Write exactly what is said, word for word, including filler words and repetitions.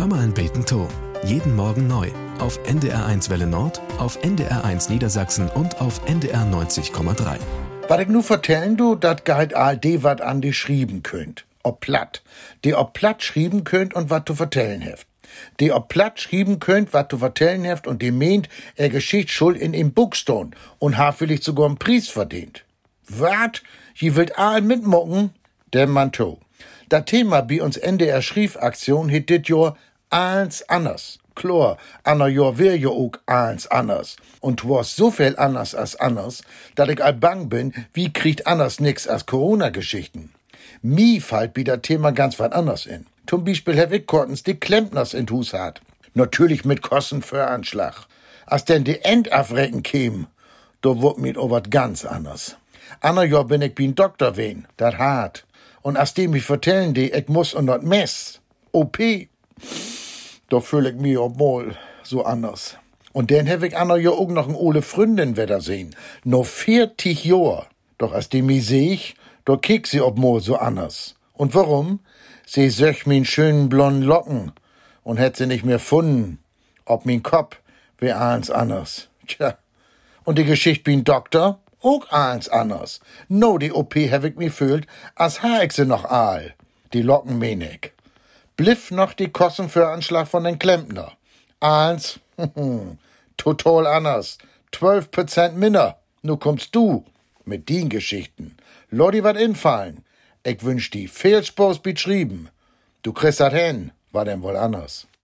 Hör mal ein beten to. Jeden Morgen neu. Auf N D R eins Welle Nord, auf N D R eins Niedersachsen und auf N D R neunzig Komma drei. Was ich nur vertellen du, dat geit all de wat an die schrieben könnt. Ob platt. Die ob platt schrieben könnt und wat du vertellen heft. Die ob platt schrieben könnt, wat du vertellen heft und die meint, er Geschicht schuld in im Buchstone und ha vielleicht sogar einen Preis verdient. Wat? Je willt all mitmocken? Der Mann to. Das Thema bei uns N D R Schriefaktion hit dit Jahr eins anders. Klar, anno Jahr wär jo auch eins anders. Und was so viel anders als anders, dat ich all bang bin, wie kriegt anders nix als Corona-Geschichten. Mi fällt bi das Thema ganz wat anders in. Zum Beispiel hab ich kortens die Klempners in Hus hat. Natürlich mit Kostenvoranschlag. Als denn die Endafrecken käm, da wurd mit o wat ganz anders. Anno Jahr bin ich bin Doktor wen, dat hart. Und als die mich vertellen, die ich muss und not mess, O P, da fühl ich mich obwohl so anders. Und dann hab ich anno Jahr auch noch eine ole Freundin wieder sehen. No vierzig Jahr. Doch als die mich seh ich, da kick sie obwohl so anders. Und warum? Sie söch min schönen blonden Locken und hätt sie nicht mehr funden. Ob min Kopf wär eins anders. Tja. Und die Geschichte bin Doktor? Auch eins anders. No, die O P hab ich mi fühlt, als ha ich sie noch all. Die Locken mein ich. Bliff noch die Kosten für Anschlag von den Klempner. Eins, total anders. Zwölf Prozent minder. Nu kommst du mit den Geschichten. Lodi wat infallen. Ich wünsch die viel Spaß betrieben. Du kriegst dat hin, war denn wohl anders.